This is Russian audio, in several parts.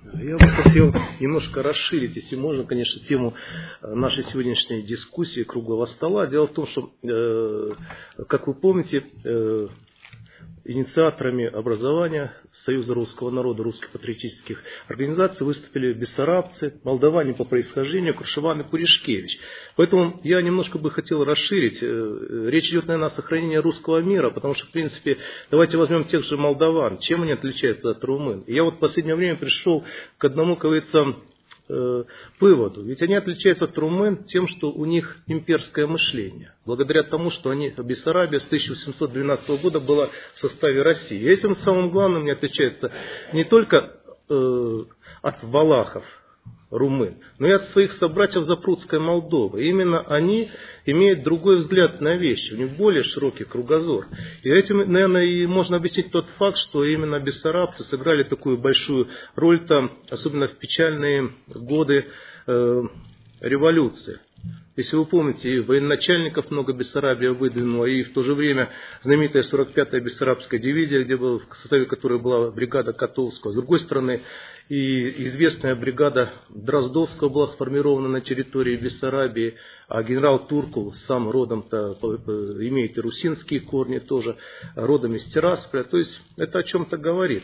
Я бы хотел немножко расширить, если можно, конечно, тему нашей сегодняшней дискуссии круглого стола. Дело в том, что, как вы помните, инициаторами образования Союза русского народа, русских патриотических организаций выступили бессарабцы, молдаване по происхождению, Крушеван и Пуришкевич. Поэтому я немножко бы хотел расширить. Речь идет, наверное, о сохранении русского мира, потому что, в принципе, давайте возьмем тех же молдаван. Чем они отличаются от румын? И я вот в последнее время пришел к одному, как говорится, выводу. Ведь они отличаются от румын тем, что у них имперское мышление. Благодаря тому, что Бессарабия с 1812 года была в составе России. И этим самым главным они отличаются не только от валахов, румын, но и от своих собратьев Запрудской Молдовы. И именно они имеют другой взгляд на вещи, у них более широкий кругозор. И этим, наверное, и можно объяснить тот факт, что именно бессарабцы сыграли такую большую роль там, особенно в печальные годы революции. Если вы помните, и военачальников много Бессарабия выдвинула, и в то же время знаменитая 45-я Бессарабская дивизия, в составе которой была бригада Котовского. С другой стороны, и известная бригада Дроздовского была сформирована на территории Бессарабии, а генерал Туркул сам родом-то имеет и русинские корни тоже, родом из Тирасполя. То есть это о чем-то говорит.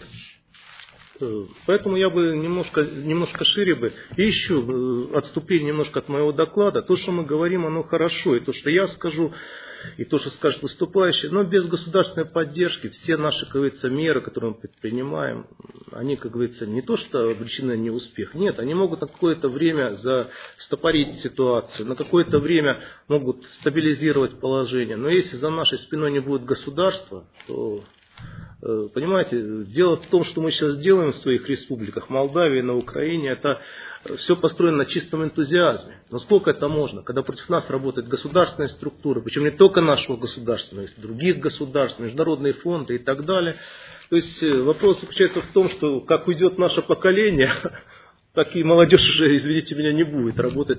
Поэтому я бы немножко шире бы, и еще отступление немножко от моего доклада. То, что мы говорим, оно хорошо, и то, что я скажу, и то, что скажет выступающий, но без государственной поддержки все наши, как говорится, меры, которые мы предпринимаем, они, как говорится, не то, что обречены на неуспех, нет, они могут на какое-то время застопорить ситуацию, на какое-то время могут стабилизировать положение, но если за нашей спиной не будет государства, то... Понимаете, дело в том, что мы сейчас делаем в своих республиках, Молдавии, на Украине, это все построено на чистом энтузиазме. Но сколько это можно, когда против нас работают государственные структуры, причем не только нашего государства, но и других государств, международные фонды и так далее. То есть вопрос заключается в том, что как уйдет наше поколение, так и молодежь уже, извините меня, не будет работать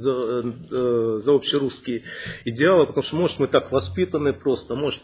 за общерусские идеалы, потому что, может, мы так воспитаны просто, может,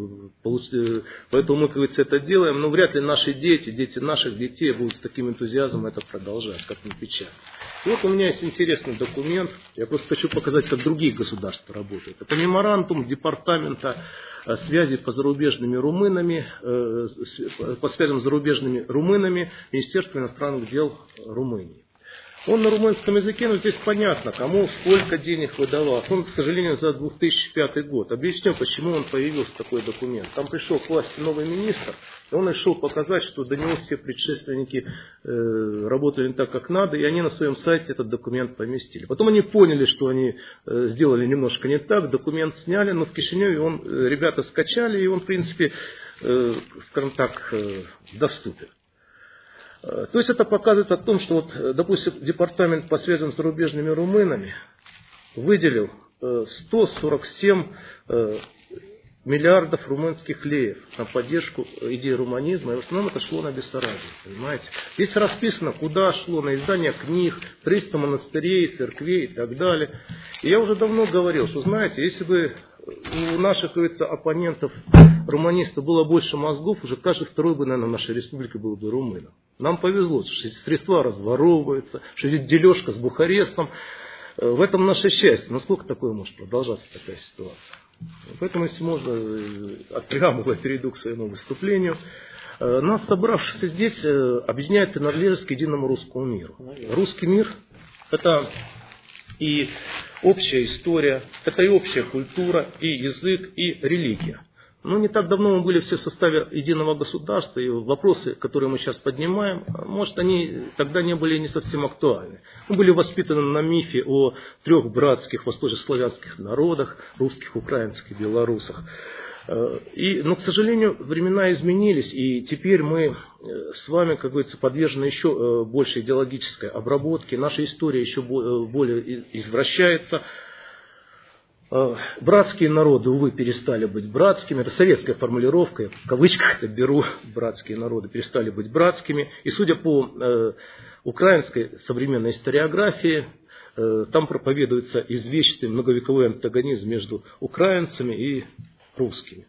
поэтому мы, как говорится, это делаем, но вряд ли наши дети наших детей будут с таким энтузиазмом это продолжать, как ни печально. И вот у меня есть интересный документ, я просто хочу показать, как другие государства работают. Это меморандум Департамента связи по зарубежными румынами, по связям с зарубежными румынами Министерства иностранных дел Румынии. Он на румынском языке, но здесь понятно, кому сколько денег выдавалось. Он, к сожалению, за 2005 год. Объясню, почему он появился, такой документ. Там пришел к власти новый министр, и он решил показать, что до него все предшественники работали не так, как надо, и они на своем сайте этот документ поместили. Потом они поняли, что они сделали немножко не так, документ сняли, но в Кишиневе ребята скачали, и он, в принципе, скажем так, доступен. То есть это показывает о том, что, вот, допустим, департамент по связям с зарубежными румынами выделил 147 миллиардов румынских леев на поддержку идеи руманизма, и в основном это шло на Бессарабию, понимаете. Здесь расписано, куда шло, на издание книг, 300 монастырей, церквей и так далее. И я уже давно говорил, что, знаете, если бы у наших, говорится, оппонентов, руманистов было больше мозгов, уже каждый второй бы, наверное, в нашей республике был бы румыном. Нам повезло, что эти средства разворовываются, что идет дележка с Бухарестом. В этом наше счастье. Но сколько такое может продолжаться, такая ситуация? Поэтому, если можно, от преамбулы перейду к своему выступлению. Нас, собравшихся здесь, объединяет принадлежность к единому русскому миру. Русский мир – это и общая история, это и общая культура, и язык, и религия. Но не так давно мы были все в составе единого государства, и вопросы, которые мы сейчас поднимаем, может, они тогда не были не совсем актуальны. Мы были воспитаны на мифе о трех братских восточнославянских народах, русских, украинских и белорусах. Но, к сожалению, времена изменились, и теперь мы с вами, как говорится, подвержены еще большей идеологической обработке, наша история еще более извращается. Братские народы, увы, перестали быть братскими. Это советская формулировка, я в кавычках это беру. Братские народы перестали быть братскими. И судя по украинской современной историографии, там проповедуется извечный многовековой антагонизм между украинцами и русскими.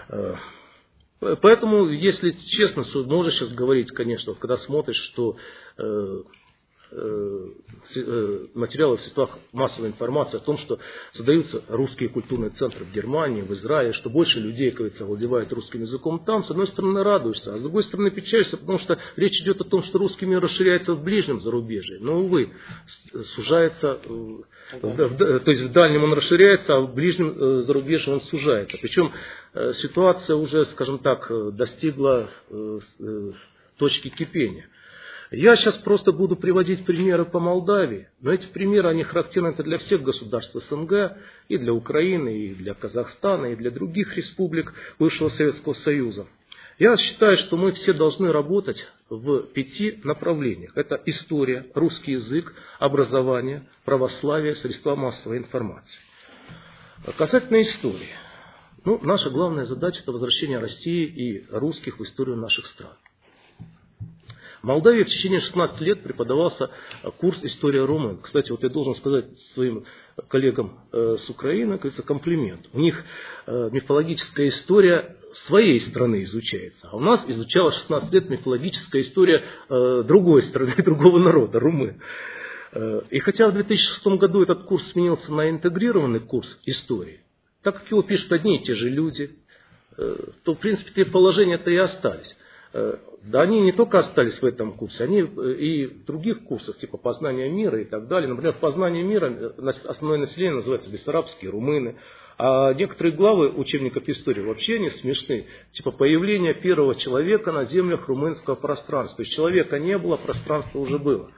Поэтому, если честно, можно сейчас говорить, конечно, когда смотришь, что материалы в средствах массовой информации о том, что создаются русские культурные центры в Германии, в Израиле, что больше людей, кажется, владевают русским языком там. С одной стороны, радуешься, а с другой стороны, печалишься, потому что речь идет о том, что русский мир расширяется в ближнем зарубежье. Но, увы, сужается, то есть в дальнем он расширяется, а в ближнем зарубежье он сужается. Причем ситуация уже, скажем так, достигла точки кипения. Я сейчас просто буду приводить примеры по Молдавии, но эти примеры, они характерны для всех государств СНГ, и для Украины, и для Казахстана, и для других республик бывшего Советского Союза. Я считаю, что мы все должны работать в 5 направлениях. Это история, русский язык, образование, православие, средства массовой информации. Касательно истории. Наша главная задача – это возвращение России и русских в историю наших стран. В Молдавии в течение 16 лет преподавался курс «История румын». Кстати, я должен сказать своим коллегам с Украины, кажется, комплимент. У них мифологическая история своей страны изучается, а у нас изучалась 16 лет мифологическая история другой страны, другого народа, румын. И хотя в 2006 году этот курс сменился на интегрированный курс истории, так как его пишут одни и те же люди, то, в принципе, те положения-то и остались. Да, они не только остались в этом курсе, они и в других курсах, типа познания мира и так далее. Например, в познании мира основное население называется бессарабские, румыны. А некоторые главы учебников истории вообще не смешны. Типа появление первого человека на землях румынского пространства. То есть человека не было, пространство уже было.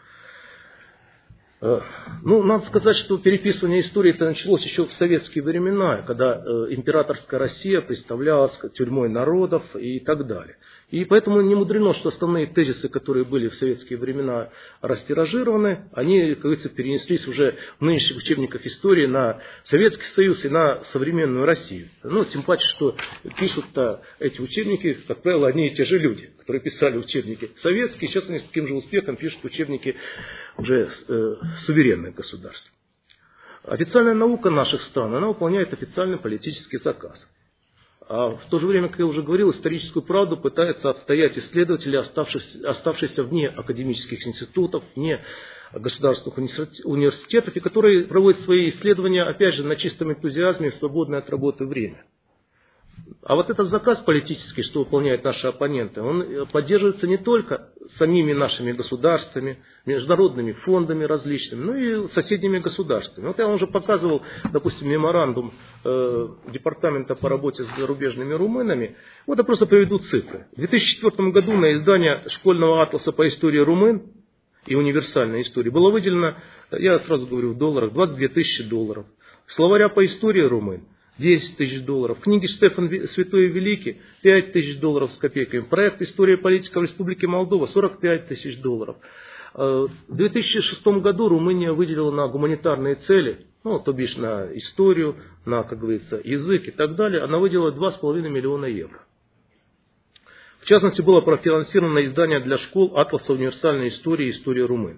Надо сказать, что переписывание истории это началось еще в советские времена, когда императорская Россия представлялась тюрьмой народов и так далее. И поэтому не мудрено, что основные тезисы, которые были в советские времена растиражированы, они, как говорится, перенеслись уже в нынешних учебниках истории на Советский Союз и на современную Россию. Тем паче, что пишут-то эти учебники, как правило, одни и те же люди, которые писали учебники советские, сейчас они с таким же успехом пишут учебники уже суверенных государств. Официальная наука наших стран, она выполняет официальный политический заказ. А в то же время, как я уже говорил, историческую правду пытаются отстоять исследователи, оставшиеся вне академических институтов, вне государственных университетов, и которые проводят свои исследования, опять же, на чистом энтузиазме и в свободное от работы время. А вот этот заказ политический, что выполняют наши оппоненты, он поддерживается не только самими нашими государствами, международными фондами различными, но и соседними государствами. Я вам уже показывал, допустим, меморандум Департамента по работе с зарубежными румынами. Я просто приведу цифры. В 2004 году на издание школьного атласа по истории румын и универсальной истории было выделено, я сразу говорю в долларах, $22 000. Словаря по истории румын $10 000. Книги Штефан Святой и Великий $5 000 с копейками. Проект «История и политика в Республике Молдова» $45 000. В 2006 году Румыния выделила на гуманитарные цели, то бишь на историю, на, как говорится, язык и так далее, она выделила 2,5 миллиона евро. В частности, было профинансировано издание для школ атласа универсальной истории и истории румын.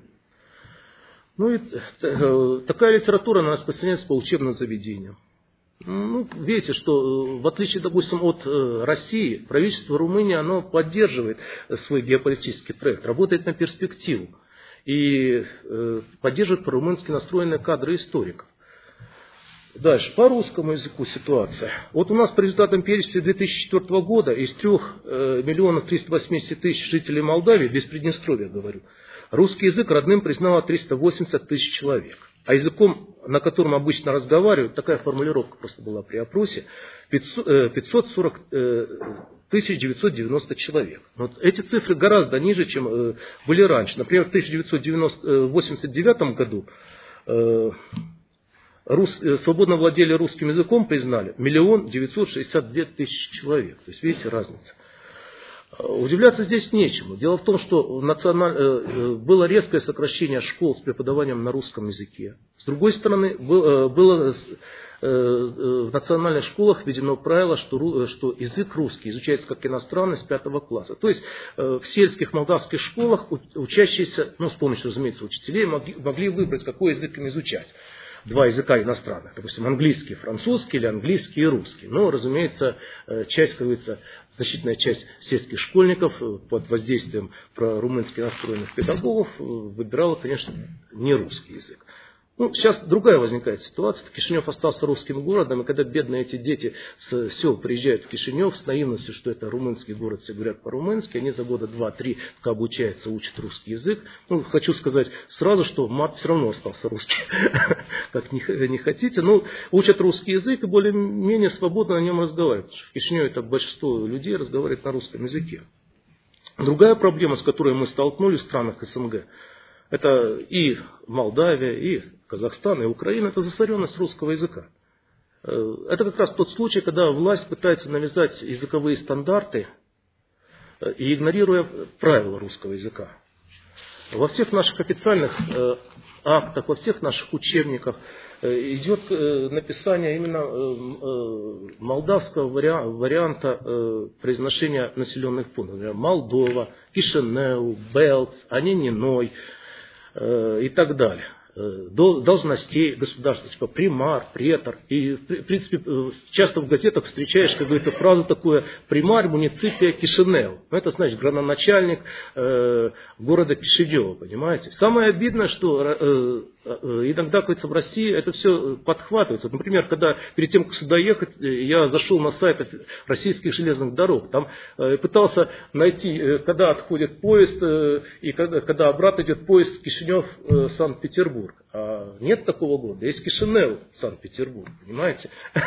Такая литература она распространяется по учебным заведениям. Видите, что в отличие, допустим, от России, правительство Румынии, оно поддерживает свой геополитический проект, работает на перспективу и поддерживает по-румынски настроенные кадры историков. Дальше, по русскому языку ситуация. У нас по результатам переписи 2004 года из 3 380 000 жителей Молдавии, без Приднестровья говорю, русский язык родным признало 380 000 человек. А языком, на котором обычно разговаривают, такая формулировка просто была при опросе, 540 990 человек. Эти цифры гораздо ниже, чем были раньше. Например, в 1989 году свободно владели русским языком, признали 1 962 000 человек. То есть, видите, разница. Удивляться здесь нечему. Дело в том, что было резкое сокращение школ с преподаванием на русском языке. С другой стороны, было в национальных школах введено правило, что язык русский изучается как иностранный с 5 класса. То есть в сельских молдавских школах учащиеся, с помощью, разумеется, учителей, могли выбрать, какой язык им изучать. два языка иностранных, допустим, английский, французский или английский и русский. Но, разумеется, часть, как говорится, значительная часть сельских школьников под воздействием прорумынски настроенных педагогов выбирала, конечно, не русский язык. Ну, сейчас другая возникает ситуация. Кишинев остался русским городом, и когда бедные эти дети с сел приезжают в Кишинев с наивностью, что это румынский город, все говорят по-румынски, они за года 2-3, пока обучаются, учат русский язык. Ну, хочу сказать сразу, что мат все равно остался русский, как не хотите. Но учат русский язык и более-менее свободно на нем разговаривают. Потому что в Кишиневе так большинство людей разговаривает на русском языке. Другая проблема, с которой мы столкнулись в странах СНГ, это и Молдавия, и Казахстан, и Украина, это засоренность русского языка. Это как раз тот случай, когда власть пытается навязать языковые стандарты, и игнорируя правила русского языка. Во всех наших официальных актах, во всех наших учебниках идет написание именно молдавского варианта произношения населенных пунктов. Например, Молдова, Кишинев, Белц, Анениной и так далее. Должностей государства, типа примар, претор. И, в принципе, часто в газетах встречаешь, как говорится, фразу такую: примар муниципия Кишинев. Это значит градоначальник города Кишинева, понимаете. Самое обидное, что иногда, как говорится, в России это все подхватывается. Например, когда перед тем, как сюда ехать, я зашел на сайт российских железных дорог. Там пытался найти, когда отходит поезд и когда обратно идет поезд Кишинев-Санкт-Петербург. А нет такого города. Есть Кишинев, Санкт-Петербург, понимаете?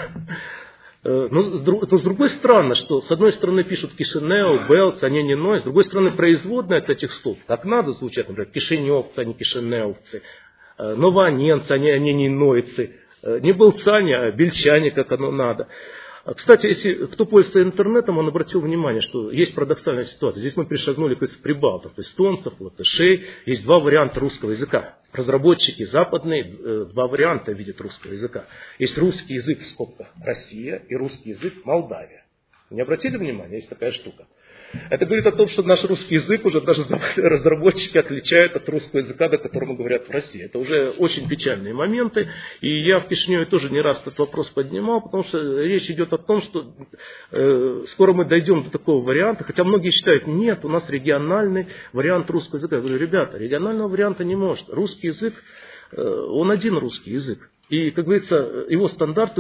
Но с другой стороны, что с одной стороны пишут Кишинев, Белц, Анениной, с другой стороны производные от этих слов как надо звучат, например, кишиневцы, а не кишиневцы, нованенцы, а не аненинойцы, не белцане, а бельчане, как оно надо. Кстати, если кто пользуется интернетом, он обратил внимание, что есть парадоксальная ситуация. Здесь мы перешагнули к прибалтов, эстонцев, латышей. Есть два варианта русского языка. Разработчики западные два варианта видят русского языка. Есть русский язык в скобках Россия и русский язык Молдавия. Не обратили внимания? Есть такая штука. Это говорит о том, что наш русский язык уже даже разработчики отличают от русского языка, до которого говорят в России. Это уже очень печальные моменты. И я в Кишиневе тоже не раз этот вопрос поднимал, потому что речь идет о том, что скоро мы дойдем до такого варианта. Хотя многие считают, нет, у нас региональный вариант русского языка. Я говорю, ребята, регионального варианта не может. Русский язык, он один русский язык. И, как говорится, его стандарты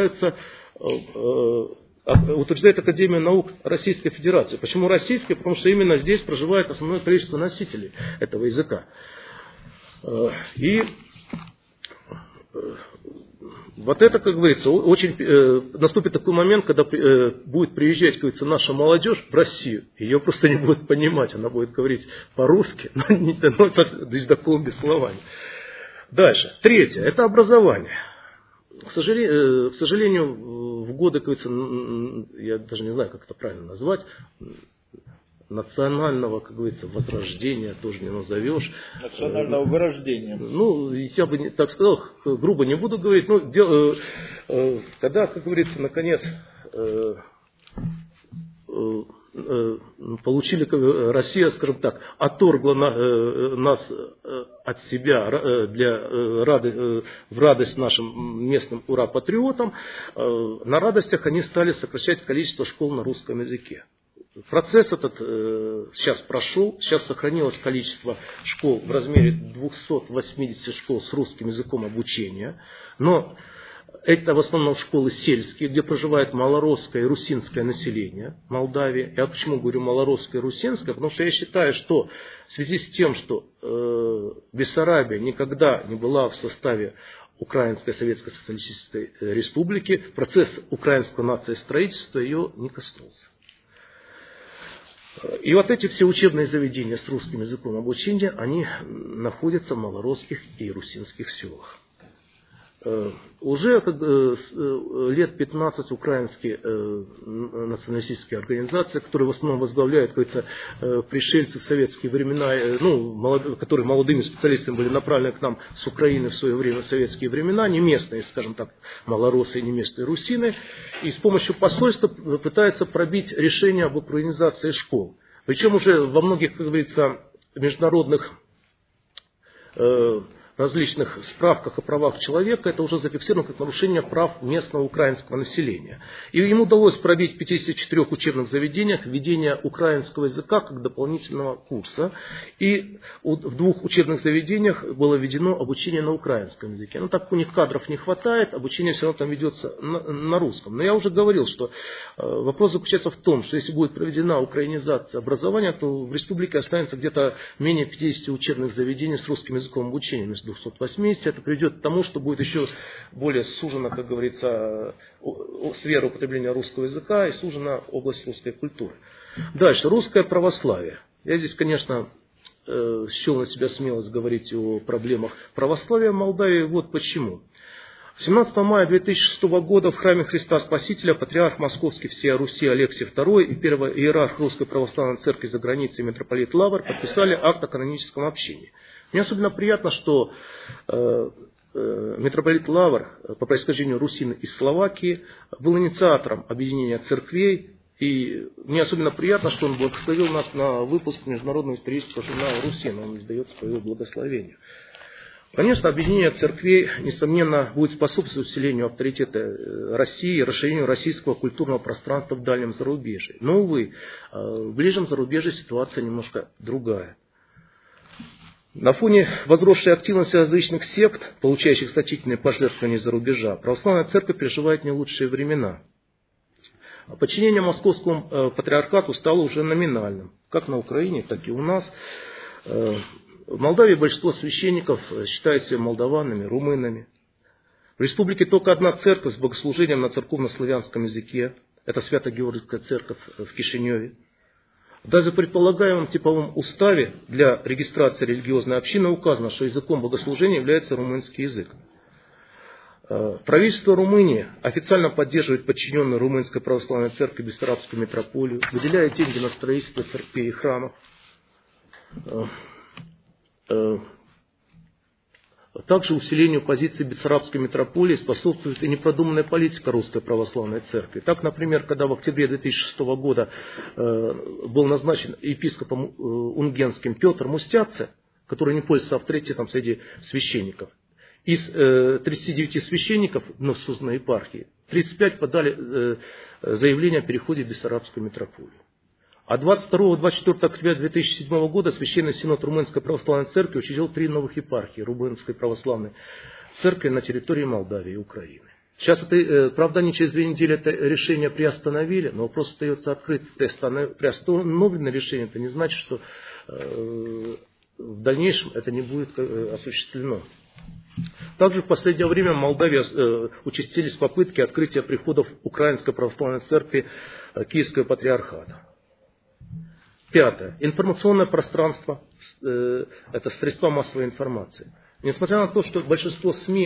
утверждает Академия наук Российской Федерации. Почему российская? Потому что именно здесь проживает основное количество носителей этого языка. И вот это, как говорится, наступит такой момент, когда будет приезжать, как говорится, наша молодежь в Россию. Ее просто не будет понимать, она будет говорить по-русски, но с такими словами. Дальше. Третье. Это образование. К сожалению, в годы, как говорится, я даже не знаю, как это правильно назвать, национального, как говорится, возрождения тоже не назовешь. Национального вырождения. Ну, я бы так сказал, грубо не буду говорить, но когда, как говорится, наконец получили, Россия, скажем так, отторгла нас от себя в радость нашим местным ура-патриотам, на радостях они стали сокращать количество школ на русском языке. Процесс этот сейчас прошел, сейчас сохранилось количество школ в размере 280 школ с русским языком обучения, но это в основном школы сельские, где проживает малоросское и русинское население Молдавии. Я почему говорю малоросское и русинское? Потому что я считаю, что в связи с тем, что Бессарабия никогда не была в составе Украинской Советской Социалистической Республики, процесс украинского нациостроительства ее не коснулся. И вот эти все учебные заведения с русским языком обучения, они находятся в малоросских и русинских селах. Уже лет 15 украинские националистические организации, которые в основном возглавляют, говорится, пришельцы в советские времена, которые молодыми специалистами были направлены к нам с Украины в свое время, в советские времена, не местные, скажем так, малоросы и не местные русины, и с помощью посольства пытаются пробить решение об украинизации школ. Причем уже во многих, как говорится, международных различных справках о правах человека, это уже зафиксировано как нарушение прав местного украинского населения. И им удалось пробить в 54 учебных заведениях введение украинского языка как дополнительного курса. И в 2 учебных заведениях было введено обучение на украинском языке. Ну, так у них кадров не хватает, обучение все равно там ведется на русском. Но я уже говорил, что вопрос заключается в том, что если будет проведена украинизация образования, то в республике останется где-то менее 50 учебных заведений с русским языком обучения, вместо 280. Это приведет к тому, что будет еще более сужена, как говорится, сфера употребления русского языка и сужена область русской культуры. Дальше, русское православие. Я здесь, конечно, счел на себя смелость говорить о проблемах православия в Молдавии. Вот почему. 17 мая 2006 года в храме Христа Спасителя патриарх Московский всея Руси Алексий II и первый иерарх Русской Православной Церкви за границей митрополит Лавр подписали акт о каноническом общении. Мне особенно приятно, что митрополит Лавр, по происхождению русин из Словакии, был инициатором объединения церквей. И мне особенно приятно, что он благословил нас на выпуск международного исторического журнала «Русин». Он издает свое благословение. Конечно, объединение церквей, несомненно, будет способствовать усилению авторитета России, расширению российского культурного пространства в дальнем зарубежье. Но, увы, в ближнем зарубежье ситуация немножко другая. На фоне возросшей активности различных сект, получающих значительные пожертвования из-за рубежа, православная церковь переживает не лучшие времена. Подчинение московскому патриархату стало уже номинальным, как на Украине, так и у нас. В Молдавии большинство священников считают себя молдаванами, румынами. В республике только одна церковь с богослужением на церковно-славянском языке. Это Свято-Георгиевская церковь в Кишиневе. Даже в предполагаемом типовом уставе для регистрации религиозной общины указано, что языком богослужения является румынский язык. Правительство Румынии официально поддерживает подчиненную Румынской Православной Церкви Бессарабскую митрополию, выделяет деньги на строительство церквей и храмов. Также усилению позиции Бессарабской митрополии способствует и непродуманная политика Русской Православной Церкви. Так, например, когда в октябре 2006 года был назначен епископом унгенским Петр Мустяце, который не пользуется авторитетом среди священников, из 39 священников вновь созданной епархии 35 подали заявление о переходе в Бессарабскую митрополию. А 22-24 октября 2007 года Священный Синод Румынской Православной Церкви учредил 3 новых епархии Румынской Православной Церкви на территории Молдавии и Украины. Сейчас, правда, они через 2 недели это решение приостановили, но вопрос остается открыт. Приостановленное решение, это не значит, что в дальнейшем это не будет осуществлено. Также в последнее время в Молдавии участились попытки открытия приходов Украинской Православной Церкви Киевского Патриархата. 5. Информационное пространство – это средства массовой информации. Несмотря на то, что большинство СМИ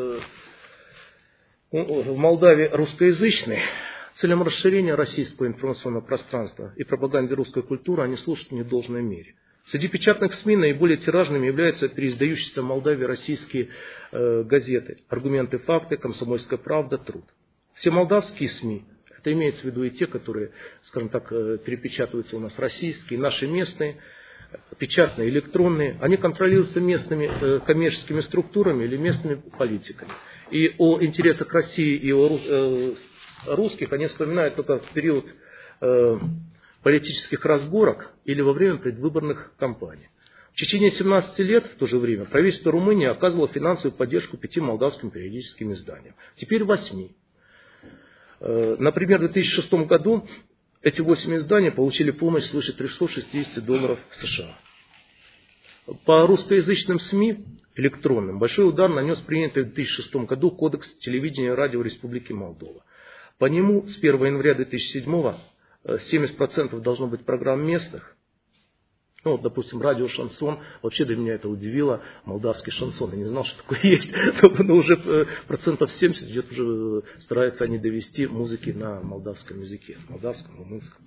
в Молдавии русскоязычные, целям расширения российского информационного пространства и пропаганды русской культуры они служат в недолжной мере. Среди печатных СМИ наиболее тиражными являются переиздающиеся в Молдавии российские газеты «Аргументы, факты», «Комсомольская правда», «Труд». Все молдавские СМИ, это имеется в виду и те, которые, скажем так, перепечатываются у нас российские, наши местные, печатные, электронные, они контролируются местными коммерческими структурами или местными политиками. И о интересах России и о русских они вспоминают только в период политических разборок или во время предвыборных кампаний. В течение 17 лет, в то же время, правительство Румынии оказывало финансовую поддержку 5 молдавским периодическим изданиям. Теперь 8. Например, в 2006 году эти 8 изданий получили помощь свыше $360 США. По русскоязычным СМИ, электронным, большой удар нанес принятый в 2006 году Кодекс телевидения и радио Республики Молдова. По нему с 1 января 2007 70% должно быть программ местных. Ну, вот, допустим, радио «Шансон». Вообще для меня это удивило. Молдавский шансон. Я не знал, что такое есть. Но уже 70% идет, уже стараются они довести музыки на молдавском языке. Молдавском, румынском.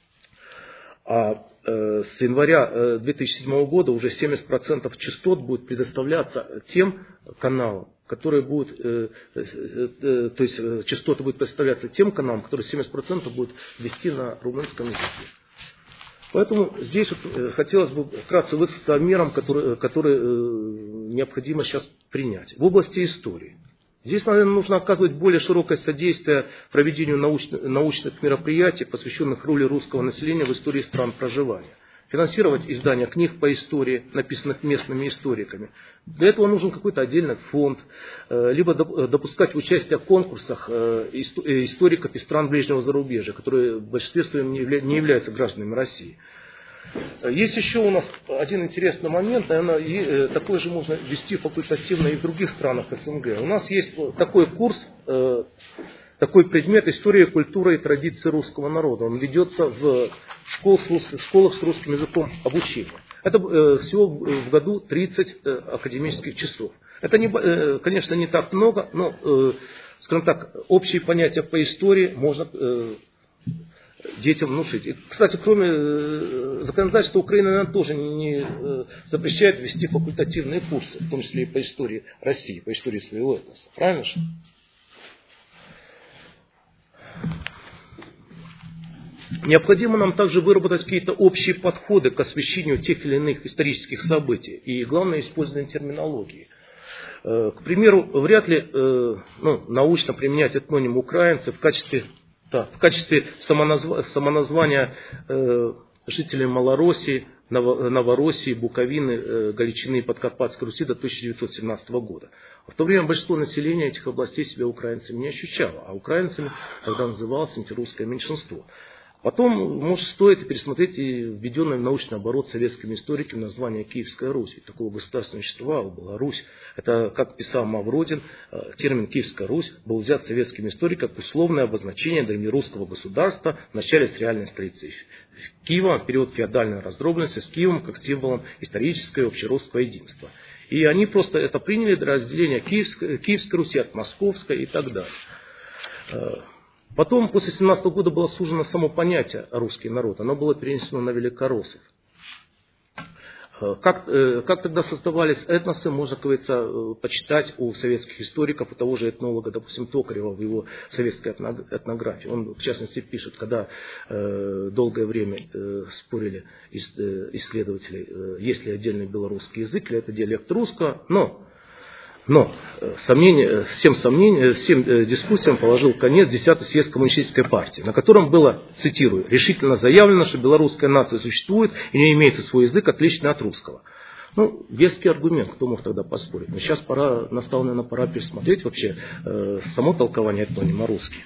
А с января 2007 года уже 70% частот будет предоставляться тем каналам, которые будут, то есть частоты будут представляться тем каналам, которые 70% будут вести на румынском языке. Поэтому здесь вот хотелось бы вкратце высказаться о мерам, которые необходимо сейчас принять. В области истории. Здесь, наверное, нужно оказывать более широкое содействие проведению научных мероприятий, посвященных роли русского населения в истории стран проживания. Финансировать издания книг по истории, написанных местными историками. Для этого нужен какой-то отдельный фонд, либо допускать участие в конкурсах историков из стран ближнего зарубежья, которые в большинстве своем не являются гражданами России. Есть еще у нас один интересный момент, наверное, такой же можно вести факультативно и в других странах СНГ. У нас есть такой курс, такой предмет «История, культура и традиции русского народа». Он ведется в школах с русским языком обучения. Это всего в году 30 академических часов. Это, конечно, не так много, но, скажем так, общие понятия по истории можно детям внушить. И, кстати, кроме законодательства, Украина, наверное, тоже не запрещает вести факультативные курсы, в том числе и по истории России, по истории своего этноса. Правильно же? Необходимо нам также выработать какие-то общие подходы к освещению тех или иных исторических событий. И главное, использование терминологии. К примеру, вряд ли научно применять этноним украинцы в качестве самоназвания жителей Малороссии, Новороссии, Буковины, Галичины и Подкарпатской Руси до 1917 года. В то время большинство населения этих областей себя украинцами не ощущало, а украинцами тогда называлось антирусское меньшинство. Потом, может, стоит пересмотреть и введенное в научный оборот советскими историками название Киевская Русь. Ведь такого государства не существовало, была Русь. Это, как писал Мавродин, термин Киевская Русь был взят советскими историками как условное обозначение древнерусского государства в начале с реальной столицы Киева, период феодальной раздробленности с Киевом как символом исторического и общерусского единства. И они просто это приняли для разделения Киевской Руси от Московской и так далее. Потом, после 17 года, было сужено само понятие «русский народ». Оно было перенесено на великороссов. Как тогда создавались этносы, можно, как говорится, почитать у советских историков, у того же этнолога, допустим, Токарева в его советской этнографии. Он, в частности, пишет, когда долгое время спорили исследователи, есть ли отдельный белорусский язык, или это диалект русского, но всем дискуссиям положил конец 10-й съезд коммунистической партии, на котором было, цитирую, решительно заявлено, что белорусская нация существует и не имеется свой язык, отличный от русского. Веский аргумент, кто мог тогда поспорить. Но сейчас настала, наверное, пора пересмотреть вообще само толкование этнонима русский.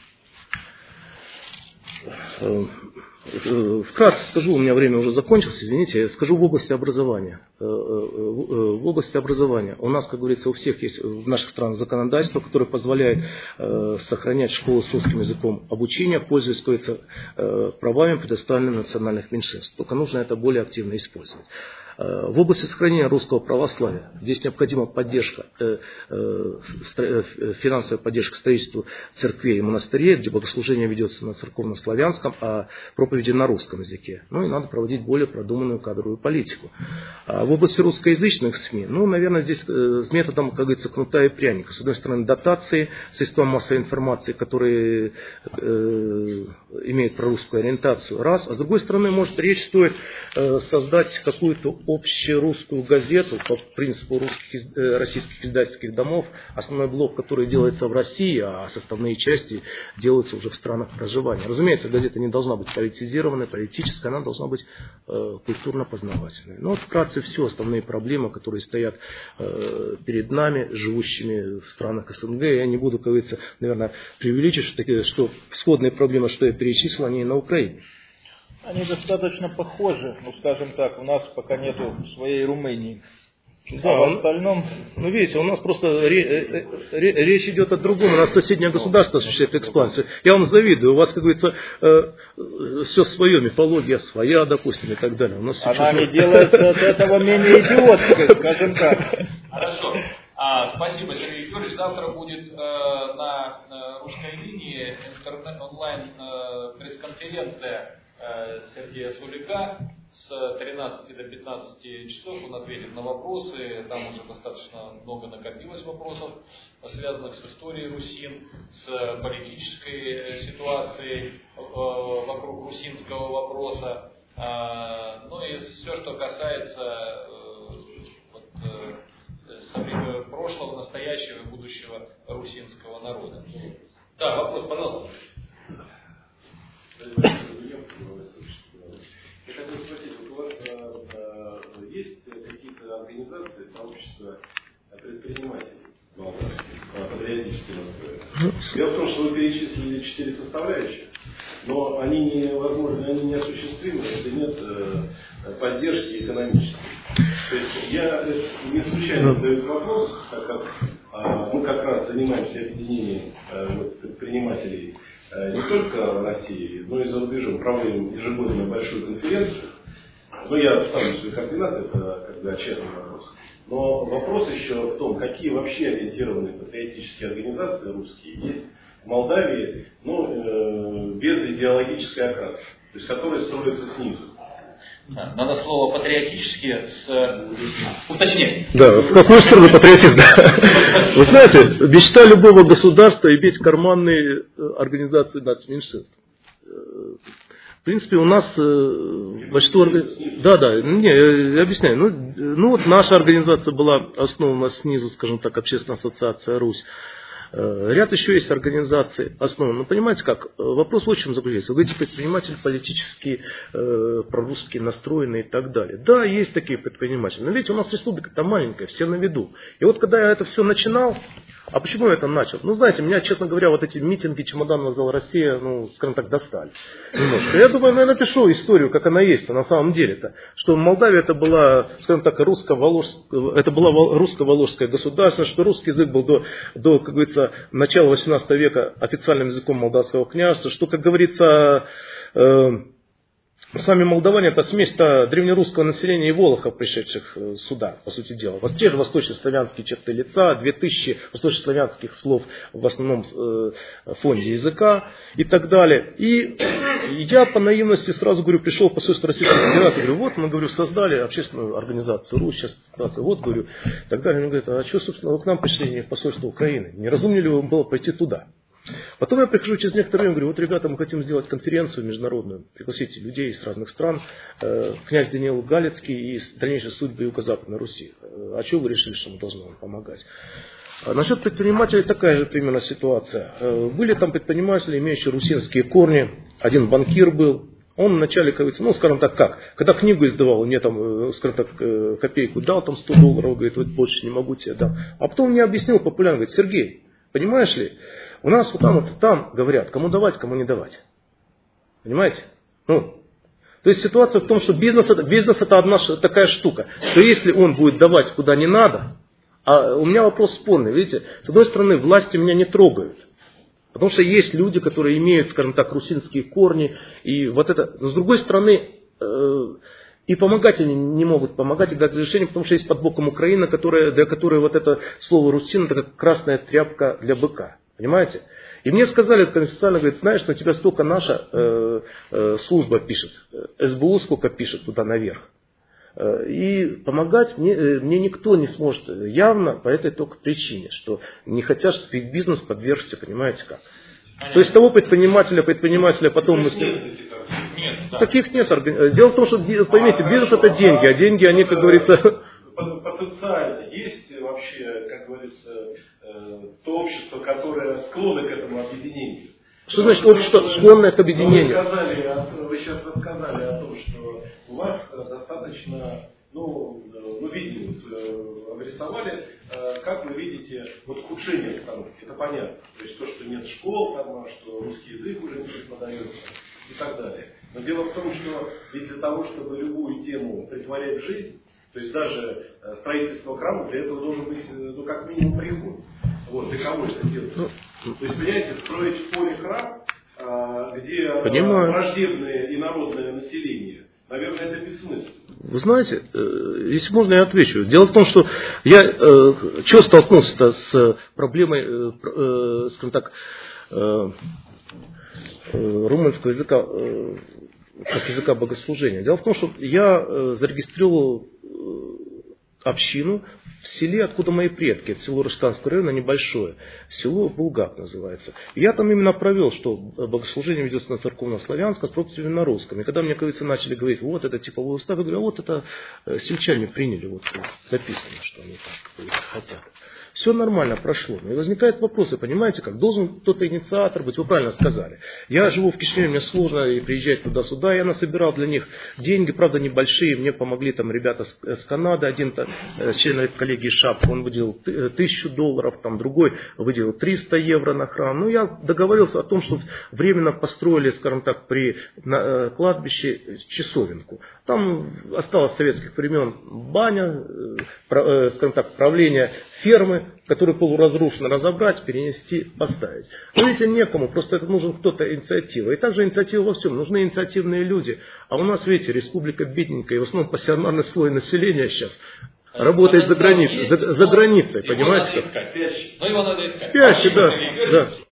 Вкратце скажу, у меня время уже закончилось, извините, я скажу в области образования. В области образования у нас, как говорится, у всех есть в наших странах законодательство, которое позволяет сохранять школу с русским языком обучения, пользуясь, как говорится, правами, предоставленными национальных меньшинств. Только нужно это более активно использовать. В области сохранения русского православия здесь необходима поддержка, финансовая поддержка строительству церквей и монастырей, где богослужение ведется на церковно-славянском, а проповеди на русском языке. И надо проводить более продуманную кадровую политику. А в области русскоязычных СМИ, наверное, здесь с методом, как говорится, кнута и пряника. С одной стороны, дотации средствам массовой информации, которые имеют прорусскую ориентацию, раз. А с другой стороны, может, речь стоит создать какую-то общерусскую газету по принципу российских издательских домов, основной блок, который делается в России, а составные части делаются уже в странах проживания. Разумеется, газета не должна быть политизированной, политической, она должна быть культурно-познавательной. Вкратце все основные проблемы, которые стоят перед нами, живущими в странах СНГ. Я не буду, как говорится, наверное, преувеличивать, что сходные проблемы, что я перечислил, они и на Украине. Они достаточно похожи, скажем так, у нас пока нету своей Румынии. Да, а в остальном... видите, у нас просто речь идет о другом. У нас соседнее государство осуществляет экспансию. Я вам завидую. У вас, как говорится, все свое, мифология своя, допустим, и так далее. У нас она не делается от этого менее идиотской, скажем так. Хорошо. Спасибо, Сергей Георгиевич. Завтра будет на русской линии онлайн пресс-конференция Сергея Сулика с 13 до 15 часов. Он ответит на вопросы. Там уже достаточно много накопилось вопросов, связанных с историей русин, с политической ситуацией вокруг русинского вопроса. И все, что касается настоящего и будущего русинского народа. Да, вопрос, пожалуйста. Я хотел спросить, вот у вас есть какие-то организации, сообщества предпринимателей молдавских, патриотически настроенных? Дело в том, что вы перечислили 4 составляющих, но они невозможны, они неосуществимы, если нет поддержки экономической. То есть я не случайно задаю вопрос, так как мы как раз занимаемся объединением предпринимателей не только в России, но и за рубежом, проводим ежегодно большую конференцию. Ну, я оставлю свои координаты, это как бы честный вопрос. Но вопрос еще в том, какие вообще ориентированные патриотические организации русские есть в Молдавии, но без идеологической окраски, то есть которые строятся снизу. Да, надо слово патриотические уточнять. Да, в какую сторону патриотизм? Вы знаете, мечта любого государства иметь карманные организации нацменьшинств. В принципе, у нас большинство организаций... я объясняю. Ну вот наша организация была основана снизу, скажем так, Общественная ассоциация «Русь». Ряд еще есть организаций основан. Но понимаете как? Вопрос в чем заключается. Вы эти предприниматели политически прорусские настроенные и так далее. Да, есть такие предприниматели. Но видите, у нас республика-то маленькая, все на виду. И вот когда я это все начинал, а почему я это начал? Ну, знаете, меня, честно говоря, вот эти митинги «Чемодан вокзал Россия», скажем так, достали немножко. Я думаю, я напишу историю, как она есть на самом деле-то. Что Молдавия это была, скажем так, русско-воложское государство, что русский язык был до, как говорится, начала 18 века официальным языком молдавского княжества, что, как говорится, сами молдаване это смесь древнерусского населения и волохов, пришедших сюда, по сути дела. Вот те же восточнославянские черты лица, 2000 восточнославянских слов в основном фонде языка и так далее. И я по наивности сразу говорю, пришел в посольство Российской Федерации, говорю, вот мы, говорю, создали общественную организацию Русь, сейчас ассоциация, вот, говорю, и так далее. Они говорят, а что, собственно, вы к нам пришли, не в посольство Украины? Не разумнее ли вам было пойти туда? Потом я прихожу через некоторое время, говорю, вот, ребята, мы хотим сделать конференцию международную, пригласить людей из разных стран, князь Даниил Галицкий и дальнейшие судьбы Юго-Западной Руси. А чего вы решили, что мы должны вам помогать? Насчет предпринимателей такая же примерно ситуация. Были там предприниматели, имеющие русинские корни, один банкир был. Он вначале, скажем так, когда книгу издавал, мне там, скажем так, копейку дал, там $100, говорит, вот больше не могу тебе дам. А потом мне объяснил популярно, говорит, Сергей, понимаешь ли, у нас вот там говорят, кому давать, кому не давать. Понимаете? То есть ситуация в том, что бизнес это одна такая штука, что если он будет давать куда не надо, а у меня вопрос спорный, видите, с одной стороны, власти меня не трогают. Потому что есть люди, которые имеют, скажем так, русинские корни, и вот это, но с другой стороны, и помогать они не могут помогать и дать разрешение, потому что есть под боком Украина, для которой вот это слово «русин» это как красная тряпка для быка. Понимаете? И мне сказали конфиденциально, говорит, знаешь, на тебя столько наша служба пишет, СБУ сколько пишет туда наверх. И помогать мне никто не сможет явно по этой только причине, что не хотят, чтобы их бизнес подвергся, понимаете как. То есть того предпринимателя потом мы с ним... Нет, да. Таких нет. Дело в том, что, поймите, бизнес это деньги, а деньги, они, как говорится... Потенциально есть вообще, как говорится, то общество, которое склонно к этому объединению. Что значит общество, склонное к объединению? Вы сейчас рассказали о том, что у вас достаточно, видимо, обрисовали, как вы видите ухудшение обстановки. Это понятно. То есть то, что нет школ, что русский язык уже не преподается и так далее. Но дело в том, что ведь для того, чтобы любую тему претворять в жизнь, то есть даже строительство храма, для этого должен быть, как минимум, приход. Для кого это делать? То есть, понимаете, строить в поле храм, где враждебное инородное население, наверное, это бессмысленно. Вы знаете, если можно, я отвечу. Дело в том, что я столкнулся с проблемой, скажем так, румынского языка, как языка богослужения. Дело в том, что я зарегистрировал общину в селе, откуда мои предки, это село Рыштанского района, небольшое, село Булгак называется. И я там именно провел, что богослужение ведется на церковно-славянском, с проповедью на русском. И когда мне, кажется, начали говорить, вот это типовой устав, я говорю, а вот это сельчане приняли, вот записано, что они так хотят. Все нормально прошло. Но и возникают вопросы, понимаете, как должен кто-то инициатор быть, вы правильно сказали. Я живу в Кишиневе, мне сложно и приезжать туда-сюда, я насобирал для них деньги, правда небольшие, мне помогли там ребята с Канады, один член коллегии Шапка, он выделил $1000, там другой выделил 300 евро на храм. Ну, я договорился о том, что временно построили, скажем так, при кладбище часовенку. Там осталось с советских времен баня, скажем так, правление фермы, которую полуразрушено разобрать, перенести, поставить. Но видите, некому, просто это нужен кто-то инициатива. И также инициатива во всем, нужны инициативные люди. А у нас, видите, республика бедненькая, и в основном пассионарный слой населения сейчас работает за границей, понимаете? Но его надо искать. Спящий, да.